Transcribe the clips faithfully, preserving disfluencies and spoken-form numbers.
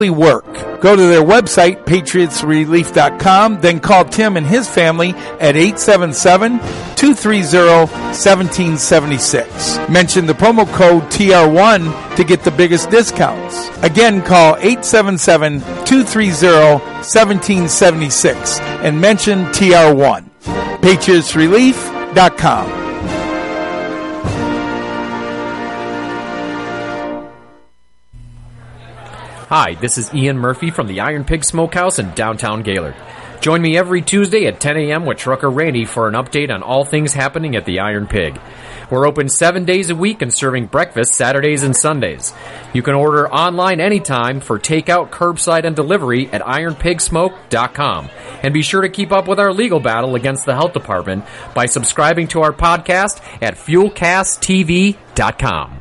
work. Go to their website, patriots relief dot com, then call Tim and his family at eight seven seven, two three zero, one seven seven six. Mention the promo code T R one to get the biggest discounts. Again, call eight seven seven, two three zero, one seven seven six and mention T R one. patriots relief dot com. Hi, this is Ian Murphy from the Iron Pig Smokehouse in downtown Gaylord. Join me every Tuesday at ten a.m. with Trucker Randy for an update on all things happening at the Iron Pig. We're open seven days a week and serving breakfast Saturdays and Sundays. You can order online anytime for takeout, curbside, and delivery at iron pig smoke dot com. And be sure to keep up with our legal battle against the health department by subscribing to our podcast at fuel cast t v dot com.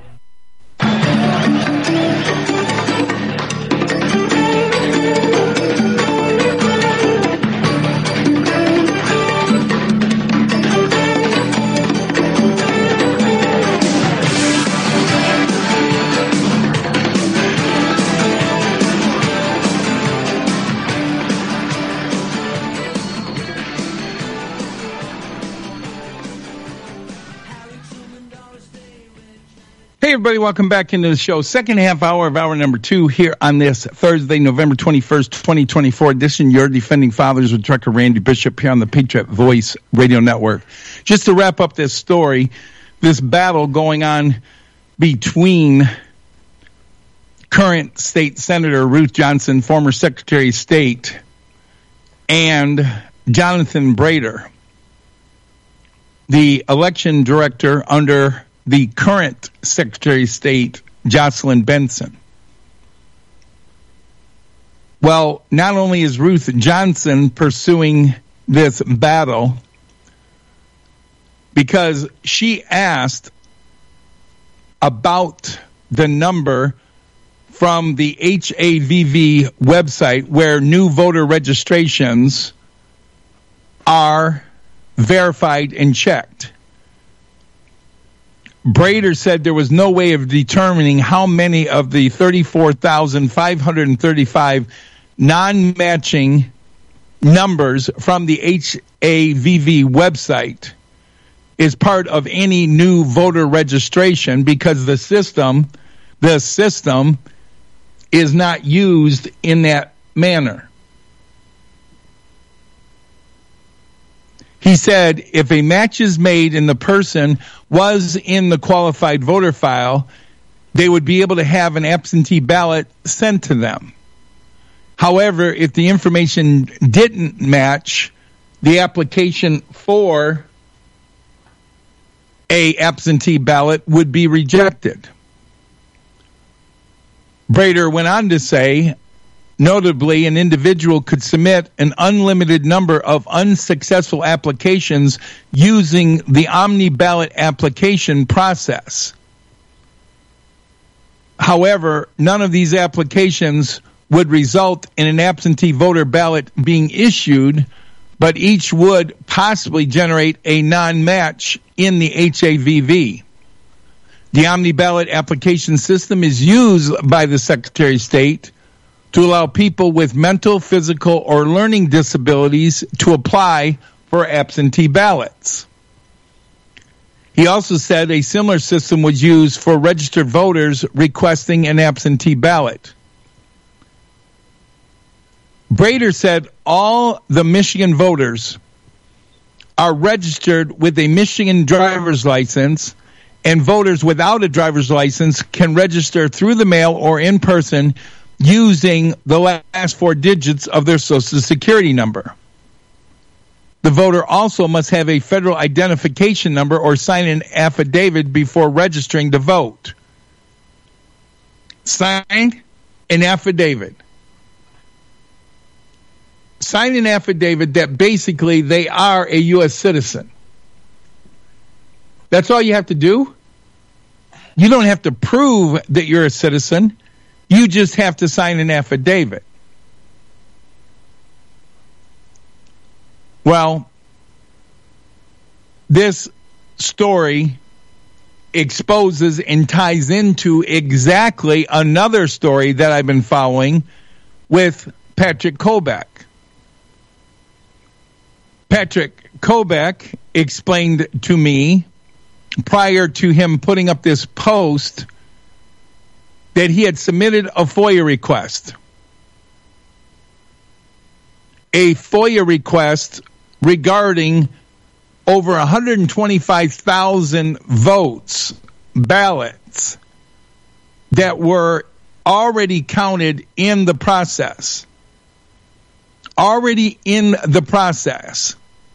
Hey, everybody, welcome back into the show. Second half hour of hour number two here on this Thursday, November twenty-first, twenty twenty-four edition. Your Defending Fathers with Trucker Randy Bishop here on the Patriot Voice Radio Network. Just to wrap up this story, this battle going on between current state senator Ruth Johnson, former Secretary of State, and Jonathan Brader, the election director under the current Secretary of State, Jocelyn Benson. Well, not only is Ruth Johnson pursuing this battle because she asked about the number from the H A V V website where new voter registrations are verified and checked. Brader said there was no way of determining how many of the thirty-four thousand five hundred thirty-five non-matching numbers from the H A V V website is part of any new voter registration because the system, the system is not used in that manner. He said if a match is made and the person was in the qualified voter file, they would be able to have an absentee ballot sent to them. However, if the information didn't match, the application for a absentee ballot would be rejected. Brader went on to say, notably, an individual could submit an unlimited number of unsuccessful applications using the omni-ballot application process. However, none of these applications would result in an absentee voter ballot being issued, but each would possibly generate a non-match in the H A V V. The omni-ballot application system is used by the Secretary of State to allow people with mental, physical, or learning disabilities to apply for absentee ballots. He also said a similar system was used for registered voters requesting an absentee ballot. Brader said all the Michigan voters are registered with a Michigan driver's license, and voters without a driver's license can register through the mail or in person using the last four digits of their Social Security number. The voter also must have a federal identification number or sign an affidavit before registering to vote. Sign an affidavit. Sign an affidavit that basically they are a U S citizen. That's all you have to do. You don't have to prove that you're a citizen. You just have to sign an affidavit. Well, this story exposes and ties into exactly another story that I've been following with Patrick Kobach. Patrick Kobach explained to me prior to him putting up this post that he had submitted a FOIA request. A FOIA request regarding over one hundred twenty-five thousand votes, ballots, that were already counted in the process. Already in the process.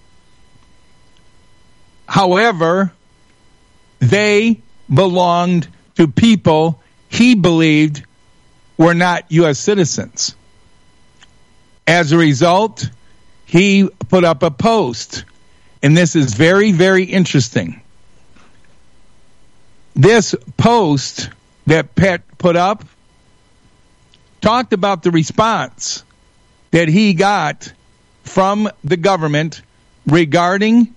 However, they belonged to people he believed were not U S citizens. As a result, he put up a post, and this is very, very interesting. This post that Pat put up talked about the response that he got from the government regarding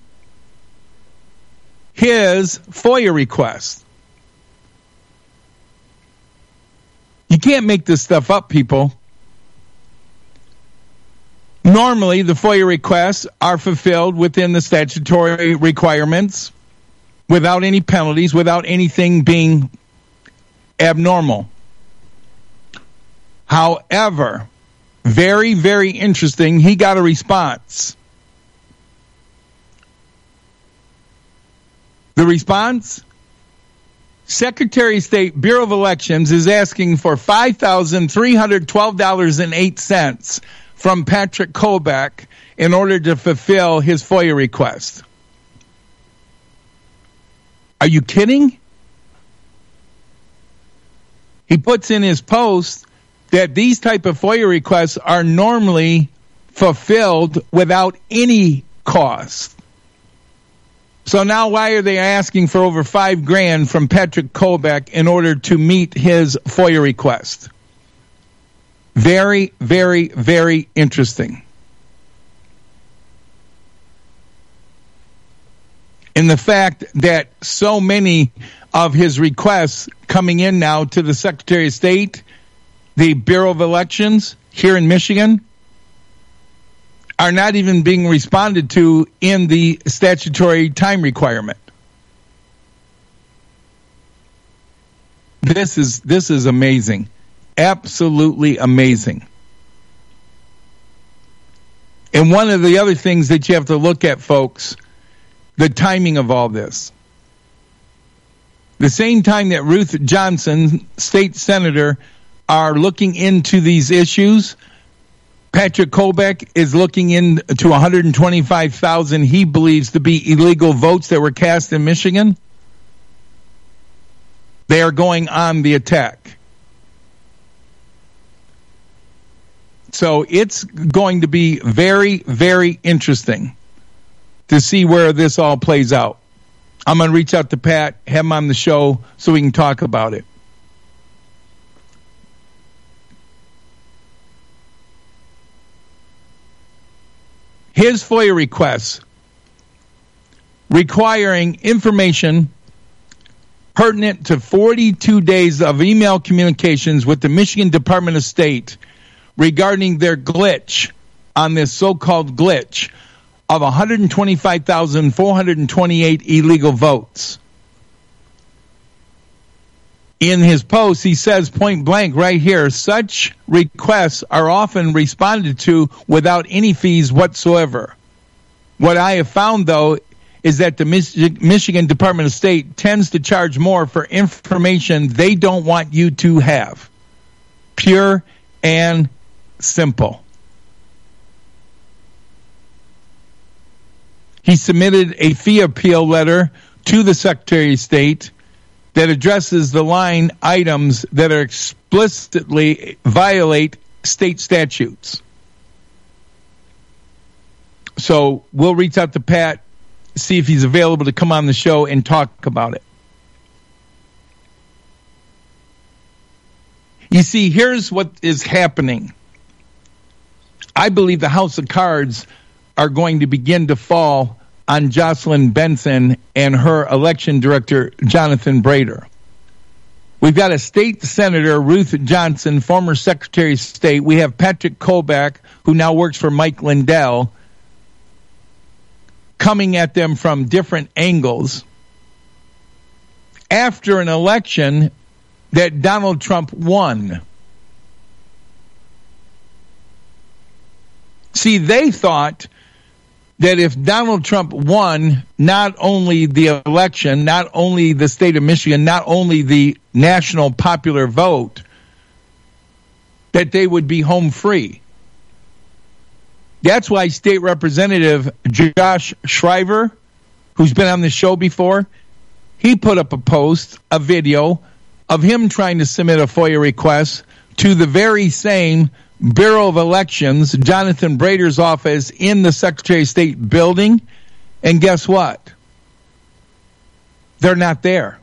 his FOIA request. You can't make this stuff up, people. Normally, the FOIA requests are fulfilled within the statutory requirements without any penalties, without anything being abnormal. However, very, very interesting, he got a response. The response? Secretary of State, Bureau of Elections is asking for five thousand three hundred twelve dollars and eight cents from Patrick Kobach in order to fulfill his FOIA request. Are you kidding? He puts in his post that these type of FOIA requests are normally fulfilled without any cost. So now why are they asking for over five grand from Patrick Kobach in order to meet his FOIA request? Very, very, very interesting. And the fact that so many of his requests coming in now to the Secretary of State, the Bureau of Elections here in Michigan, are not even being responded to in the statutory time requirement. This is this is amazing. Absolutely amazing. And one of the other things that you have to look at, folks, the timing of all this. The same time that Ruth Johnson, state senator, are looking into these issues, Patrick Kobach is looking into one hundred twenty-five thousand he believes to be illegal votes that were cast in Michigan. They are going on the attack. So it's going to be very, very interesting to see where this all plays out. I'm going to reach out to Pat, have him on the show so we can talk about it. His FOIA requests requiring information pertinent to forty-two days of email communications with the Michigan Department of State regarding their glitch on this so-called glitch of one hundred twenty-five thousand four hundred twenty-eight illegal votes. In his post, he says point blank right here, such requests are often responded to without any fees whatsoever. What I have found, though, is that the Mich- Michigan Department of State tends to charge more for information they don't want you to have. Pure and simple. He submitted a fee appeal letter to the Secretary of State that addresses the line items that are explicitly violate state statutes. So we'll reach out to Pat, see if he's available to come on the show and talk about it. You see, here's what is happening. I believe the house of cards are going to begin to fall on Jocelyn Benson and her election director, Jonathan Brader. We've got a state senator, Ruth Johnson, former Secretary of State. We have Patrick Kobach, who now works for Mike Lindell, coming at them from different angles after an election that Donald Trump won. See, they thought that if Donald Trump won not only the election, not only the state of Michigan, not only the national popular vote, that they would be home free. That's why State Representative Josh Shriver, who's been on the show before, he put up a post, a video of him trying to submit a FOIA request to the very same Bureau of Elections, Jonathan Brader's office in the Secretary of State building. And guess what? They're not there.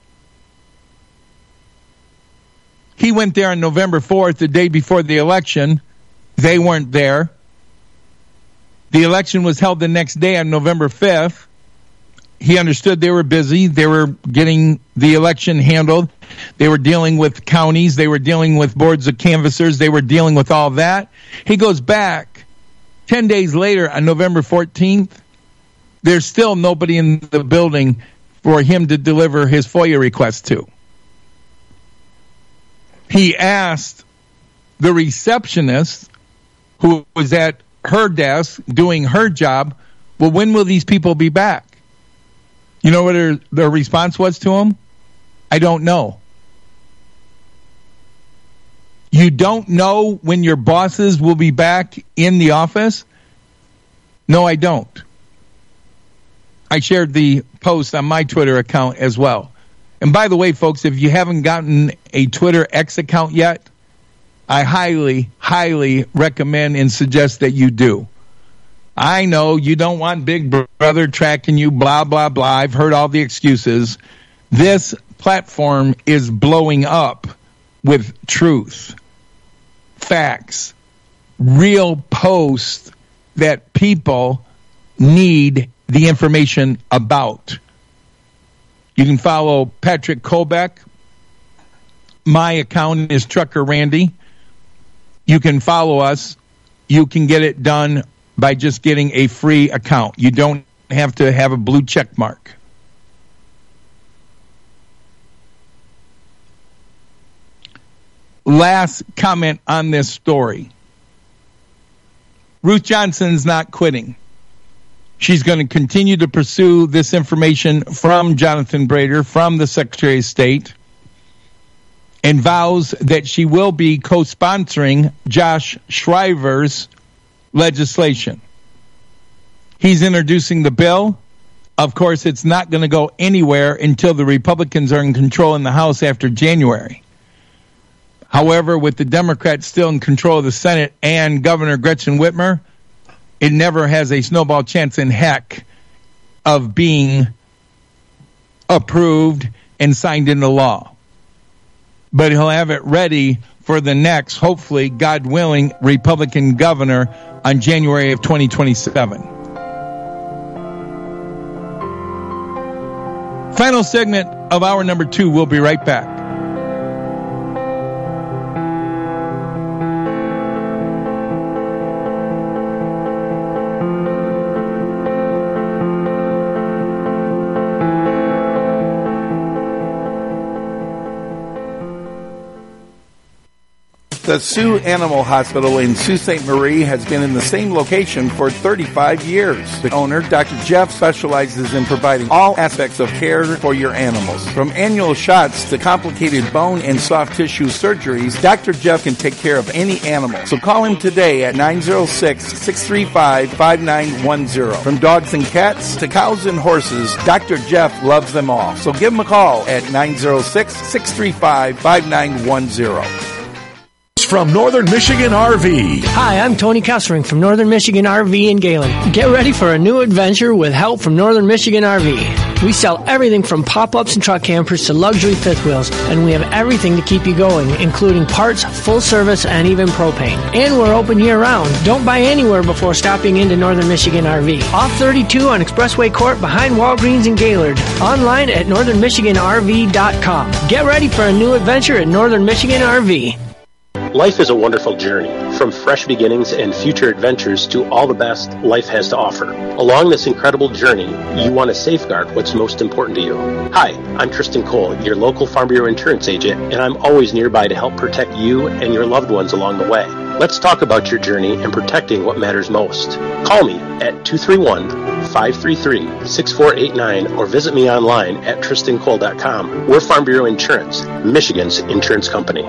He went there on November fourth, the day before the election. They weren't there. The election was held the next day on November fifth. He understood they were busy. They were getting the election handled. They were dealing with counties. They were dealing with boards of canvassers. They were dealing with all that. He goes back ten days later on November fourteenth. There's still nobody in the building for him to deliver his FOIA request to. He asked the receptionist who was at her desk doing her job, well, when will these people be back? You know what her, their response was to him? I don't know. You don't know when your bosses will be back in the office? No, I don't. I shared the post on my Twitter account as well. And by the way, folks, if you haven't gotten a Twitter X account yet, I highly, highly recommend and suggest that you do. I know you don't want Big Brother tracking you, blah, blah, blah. I've heard all the excuses. This platform is blowing up with truth, facts, real posts that people need the information about. You can follow Patrick Kobach. My account is Trucker Randy. You can follow us. You can get it done by just getting a free account. You don't have to have a blue check mark. Last comment on this story. Ruth Johnson's not quitting. She's going to continue to pursue this information from Jonathan Brader, from the Secretary of State, and vows that she will be co-sponsoring Josh Shriver's legislation. He's introducing the bill. Of course, it's not going to go anywhere until the Republicans are in control in the House after January. However, with the Democrats still in control of the Senate and Governor Gretchen Whitmer, it never has a snowball chance in heck of being approved and signed into law. But he'll have it ready for the next, hopefully, God willing, Republican governor on January of twenty twenty-seven. Final segment of hour number two. We'll be right back. The Sioux Animal Hospital in Sault Ste. Marie has been in the same location for thirty-five years. The owner, Doctor Jeff, specializes in providing all aspects of care for your animals. From annual shots to complicated bone and soft tissue surgeries, Doctor Jeff can take care of any animal. So call him today at nine oh six, six three five, five nine one oh. From dogs and cats to cows and horses, Doctor Jeff loves them all. So give him a call at nine oh six, six three five, five nine one oh. from Northern Michigan R V. Hi, I'm Tony Kessering from Northern Michigan R V in Galen. Get ready for a new adventure with help from Northern Michigan R V. We sell everything from pop-ups and truck campers to luxury fifth wheels, and we have everything to keep you going, including parts, full service, and even propane. And we're open year-round. Don't buy anywhere before stopping into Northern Michigan R V. Off thirty-two on Expressway Court behind Walgreens in Gaylord. Online at northern michigan r v dot com. Get ready for a new adventure at Northern Michigan R V. Life is a wonderful journey, from fresh beginnings and future adventures to all the best life has to offer. Along this incredible journey, you want to safeguard what's most important to you. Hi, I'm Tristan Cole, your local Farm Bureau insurance agent, and I'm always nearby to help protect you and your loved ones along the way. Let's talk about your journey and protecting what matters most. Call me at two three one, five three three, six four eight nine or visit me online at tristan cole dot com. We're Farm Bureau Insurance, Michigan's insurance company.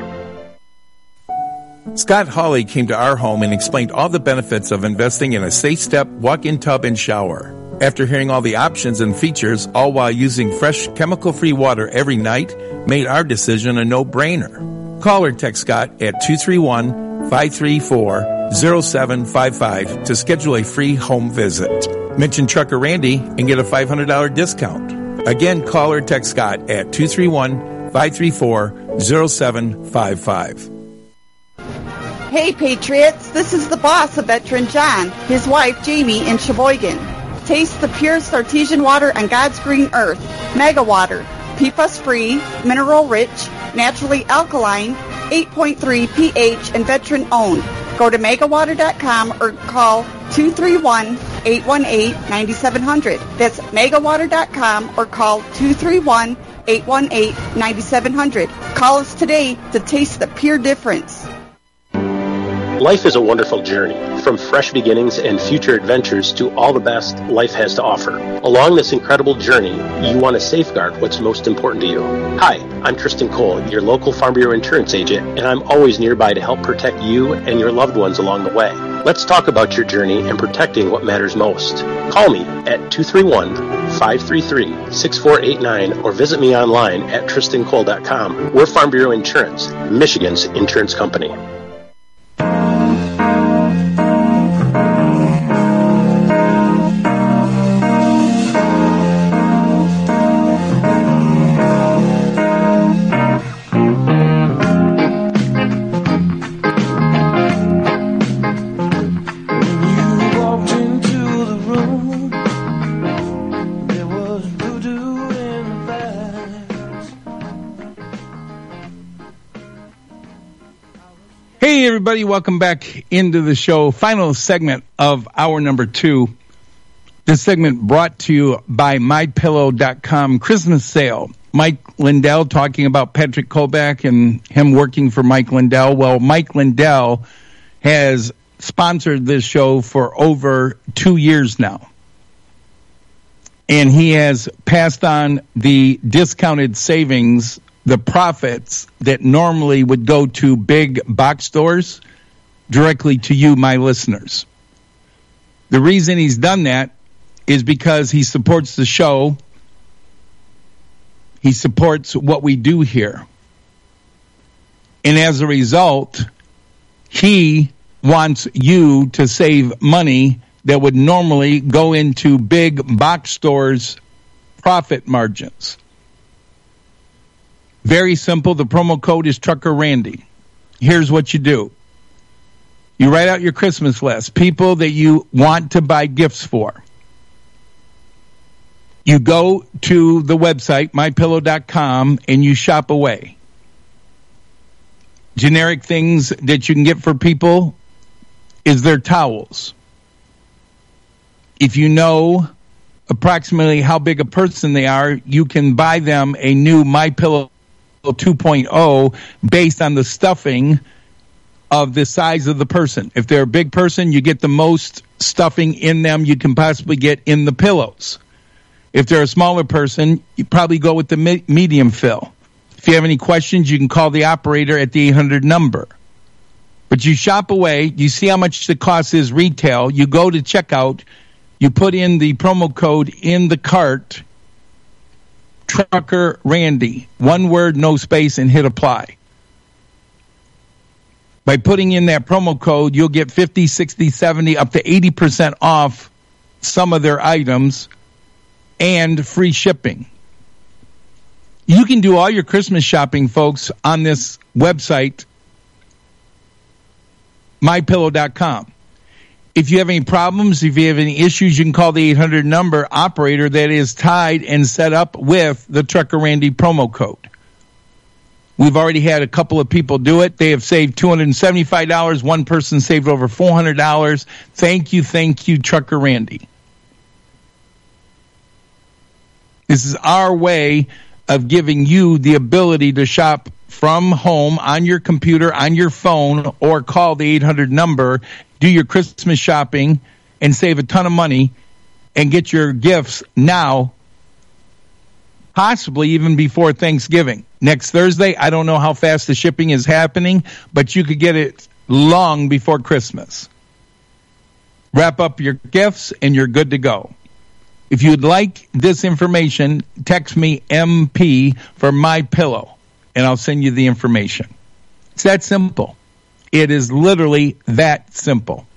Scott Hawley came to our home and explained all the benefits of investing in a safe step, walk-in tub, and shower. After hearing all the options and features, all while using fresh, chemical-free water every night, made our decision a no-brainer. Call or text Scott at two three one, five three four, zero seven five five to schedule a free home visit. Mention Trucker Randy and get a five hundred dollars discount. Again, call or text Scott at two three one, five three four, zero seven five five. Hey, Patriots, this is the boss of Veteran John, his wife Jamie in Sheboygan. Taste the purest artesian water on God's green earth, Mega Water, P FAS-free, mineral-rich, naturally alkaline, eight point three pH, and veteran-owned. Go to mega water dot com or call two three one, eight one eight, nine seven zero zero. That's mega water dot com or call two three one, eight one eight, nine seven zero zero. Call us today to taste the pure difference. Life is a wonderful journey, from fresh beginnings and future adventures to all the best life has to offer. Along this incredible journey, you want to safeguard what's most important to you. Hi, I'm Tristan Cole, your local Farm Bureau insurance agent, and I'm always nearby to help protect you and your loved ones along the way. Let's talk about your journey and protecting what matters most. Call me at two three one, five three three, six four eight nine or visit me online at tristan cole dot com. We're Farm Bureau Insurance, Michigan's insurance company. Hey, everybody, welcome back into the show. Final segment of hour number two. This segment brought to you by my pillow dot com Christmas sale. Mike Lindell talking about Patrick Kobach and him working for Mike Lindell. Well, Mike Lindell has sponsored this show for over two years now. And he has passed on the discounted savings, the profits that normally would go to big box stores directly to you, my listeners. The reason he's done that is because he supports the show. He supports what we do here. And as a result, he wants you to save money that would normally go into big box stores' profit margins. Very simple. The promo code is Trucker Randy. Here's what you do. You write out your Christmas list, people that you want to buy gifts for. You go to the website, my pillow dot com, and you shop away. Generic things that you can get for people is their towels. If you know approximately how big a person they are, you can buy them a new MyPillow two point oh based on the stuffing of the size of the person. If they're a big person, you get the most stuffing in them you can possibly get in the pillows. If they're a smaller person, you probably go with the me- medium fill. If you have any questions, you can call the operator at the eight hundred number. But you shop away, you see how much the cost is retail, you go to checkout, you put in the promo code in the cart, Trucker Randy, one word, no space, and hit apply. By putting in that promo code, you'll get fifty, sixty, seventy, up to eighty percent off some of their items and free shipping. You can do all your Christmas shopping, folks, on this website, my pillow dot com. If you have any problems, if you have any issues, you can call the eight hundred number operator that is tied and set up with the Trucker Randy promo code. We've already had a couple of people do it. They have saved two hundred seventy-five dollars. One person saved over four hundred dollars. Thank you, thank you, Trucker Randy. This is our way of giving you the ability to shop from home, on your computer, on your phone, or call the eight hundred number, do your Christmas shopping, and save a ton of money, and get your gifts now, possibly even before Thanksgiving. Next Thursday, I don't know how fast the shipping is happening, but you could get it long before Christmas. Wrap up your gifts, and you're good to go. If you'd like this information, text me M P for My Pillow, and I'll send you the information. It's that simple. It is literally that simple.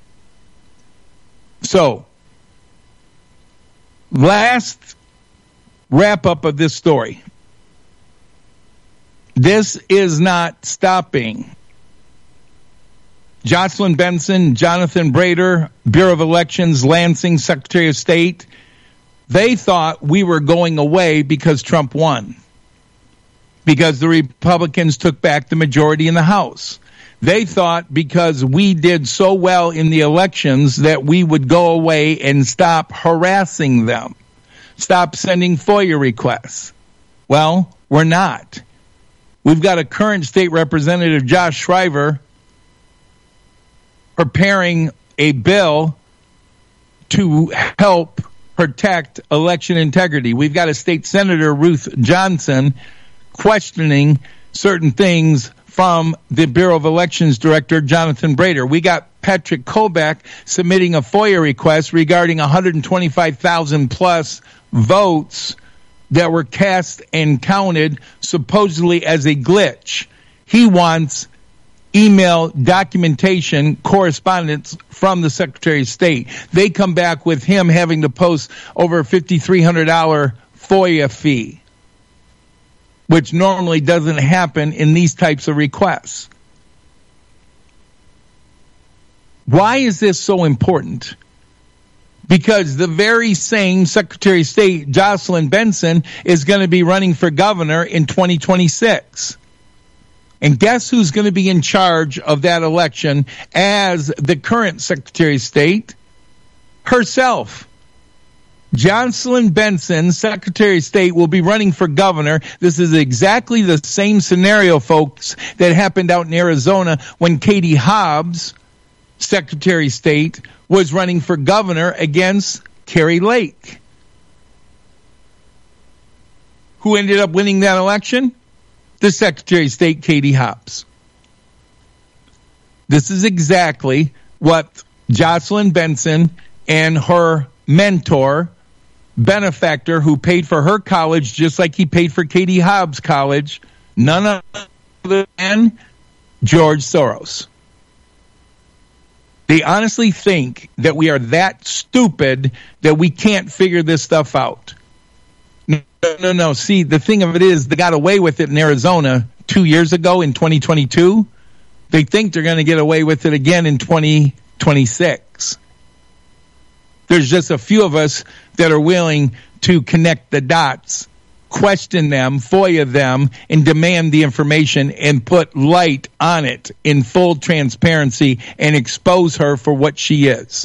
So, last wrap up of this story. This is not stopping. Jocelyn Benson, Jonathan Brader, Bureau of Elections, Lansing, Secretary of State, they thought we were going away because Trump won, because the Republicans took back the majority in the House. They thought because we did so well in the elections that we would go away and stop harassing them, stop sending FOIA requests. Well, we're not. We've got a current state representative, Josh Shriver, preparing a bill to help protect election integrity. We've got a state senator, Ruth Johnson, questioning certain things from the Bureau of Elections Director, Jonathan Brader. We got Patrick Kobach submitting a FOIA request regarding one hundred twenty-five thousand plus votes that were cast and counted supposedly as a glitch. He wants email documentation, correspondence from the Secretary of State. They come back with him having to post over a five thousand three hundred dollars FOIA fee, which normally doesn't happen in these types of requests. Why is this so important? Because the very same Secretary of State, Jocelyn Benson, is going to be running for governor in twenty twenty-six. And guess who's going to be in charge of that election as the current Secretary of State? Herself. Jocelyn Benson, Secretary of State, will be running for governor. This is exactly the same scenario, folks, that happened out in Arizona when Katie Hobbs, Secretary of State, was running for governor against Kari Lake. Who ended up winning that election? The Secretary of State, Katie Hobbs. This is exactly what Jocelyn Benson and her mentor, benefactor, who paid for her college just like he paid for Katie Hobbs' college, none other than George Soros. They honestly think that we are that stupid that we can't figure this stuff out. No, no, no. See, the thing of it is, they got away with it in Arizona two years ago in twenty twenty-two. They think they're going to get away with it again in twenty twenty-six. There's just a few of us that are willing to connect the dots, question them, FOIA them, and demand the information and put light on it in full transparency and expose her for what she is.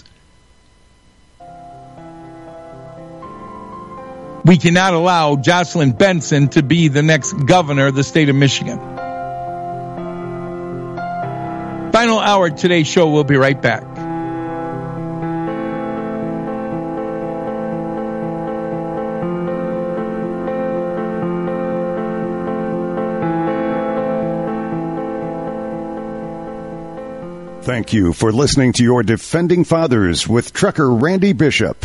We cannot allow Jocelyn Benson to be the next governor of the state of Michigan. Final hour of today's show. We'll be right back. Thank you for listening to your Defending Fathers with Trucker Randy Bishop.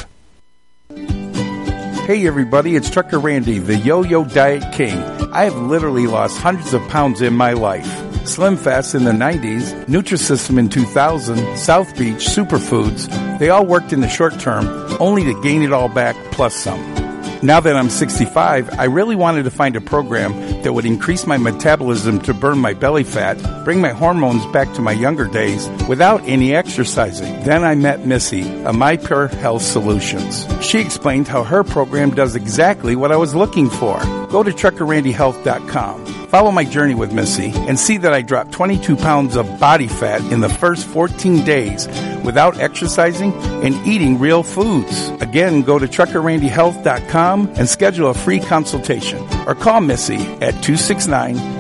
Hey everybody, it's Trucker Randy, the Yo-Yo Diet King. I have literally lost hundreds of pounds in my life. Slim Fast in the nineties, Nutrisystem in two thousand, South Beach, Superfoods, they all worked in the short term, only to gain it all back plus some. Now that I'm sixty-five, I really wanted to find a program that would increase my metabolism to burn my belly fat, bring my hormones back to my younger days without any exercising. Then I met Missy of My Pure Health Solutions. She explained how her program does exactly what I was looking for. Go to trucker randy health dot com. Follow my journey with Missy and see that I dropped twenty-two pounds of body fat in the first fourteen days without exercising and eating real foods. Again, go to trucker randy health dot com and schedule a free consultation or call Missy at two six nine,